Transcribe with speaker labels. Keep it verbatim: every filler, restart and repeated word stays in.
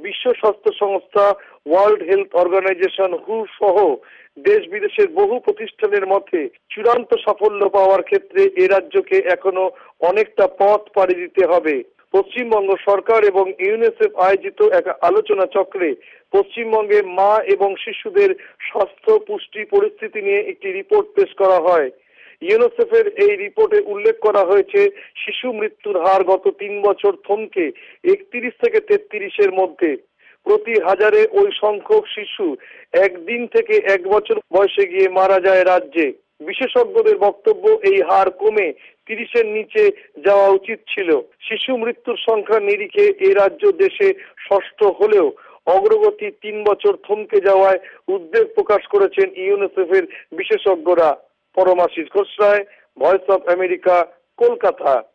Speaker 1: বিশ্ব স্বাস্থ্য সংস্থা, ওয়ার্ল্ড হেলথ অর্গানাইজেশন হু সহ দেশ বিদেশের বহু প্রতিষ্ঠানের মতে চূড়ান্ত সাফল্য পাওয়ার ক্ষেত্রে এ রাজ্যকে এখনো অনেকটা পথ পাড়ি দিতে হবে। পশ্চিমবঙ্গ সরকার এবং ইউনিসেফ আয়োজিত এক আলোচনা চক্রে পশ্চিমবঙ্গে মা এবং শিশুদের স্বাস্থ্য পুষ্টি পরিস্থিতি নিয়ে একটি রিপোর্ট পেশ করা হয়। ইউনিসেফের এই রিপোর্টে উল্লেখ করা হয়েছে, শিশু মৃত্যুর হার গত তিন বছর থমকে একত্রিশ থেকে তেত্রিশের মধ্যে। প্রতি হাজারে ওই সংখ্যক শিশু একদিন থেকে এক বছর বয়সে গিয়ে মারা যায় রাজ্যে। বিশেষজ্ঞদের বক্তব্য, এই হার কমে তিরিশের নিচে যাওয়া উচিত ছিল। শিশু মৃত্যুর সংখ্যার নিরিখে এ রাজ্য দেশে ষষ্ঠ হলেও অগ্রগতি তিন বছর থমকে যাওয়ায় উদ্বেগ প্রকাশ করেছেন ইউনিসেফের বিশেষজ্ঞরা। Paramashis Ghosh Roy, voice of America, Kolkata.